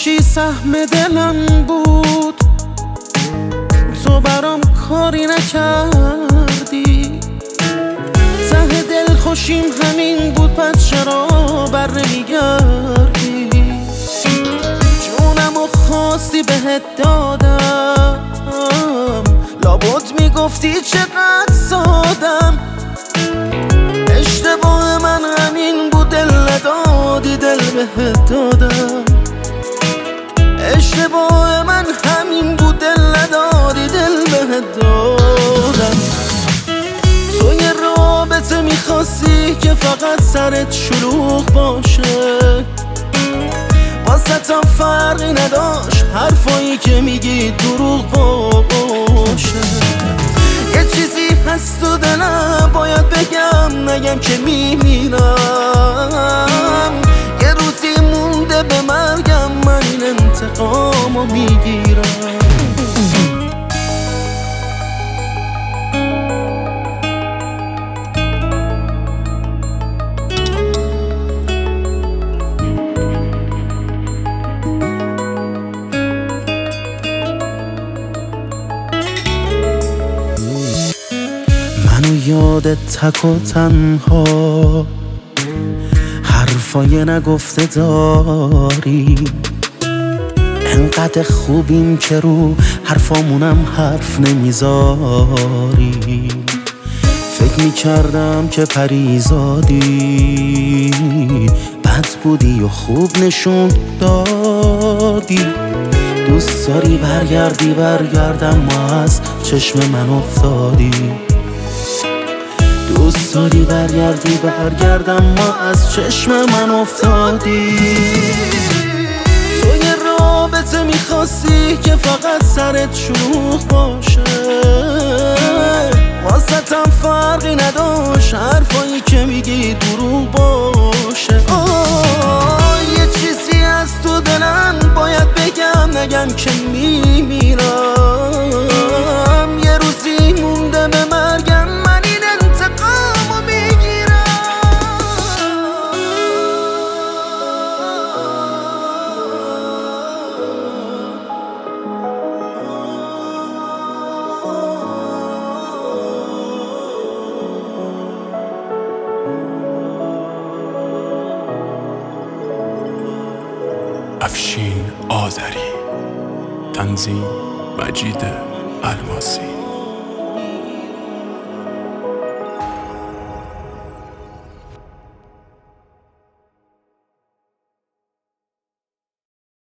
چی سهم دلم بود، تو برام کاری نکردی. ته دل خوشیم همین بود، پس چرا بر نمیگردی؟ جونمو خواستی بهت دادم، لابد میگفتی چقدر سادم. اشتباه من همین بود، دل ندادی دل بهت دادم. اشتباه من همین بود، دل ندادی دل بهت دادم. تو یه رابطه میخواستی که فقط سرت شلوغ باشه، واسه فرقی نداشت حرفایی که میگی دروغ باشه. یه چیزی هست تو دلم باید بگم، نگم که میمیرم. یه روزی مونده به مرگم، من این انتقامو میگیرم. منو یادت تک و تنها، حرفای نگفته داری. انقدر خوبیم که رو حرفامونم حرف نمیذاری. فکر میکردم که پریزادی، بد بودی و خوب نشون دادی. دوست داری برگردی برگردم، ما از چشم من افتادی. دوست داری برگردی برگردم، ما از چشم من افتادی. تو یه رابطه میخواستی که فقط سرت شلوغ باشه، واسه فرقی نداشت حرفایی که میگی دروغ باشه. یه چیزی از تو دلم باید بگم، نگم که میمیرم. یه روزی مونده به مرگم، من این انتقامو میگیرم. افشین آذری، تنظیم مجید الماسی.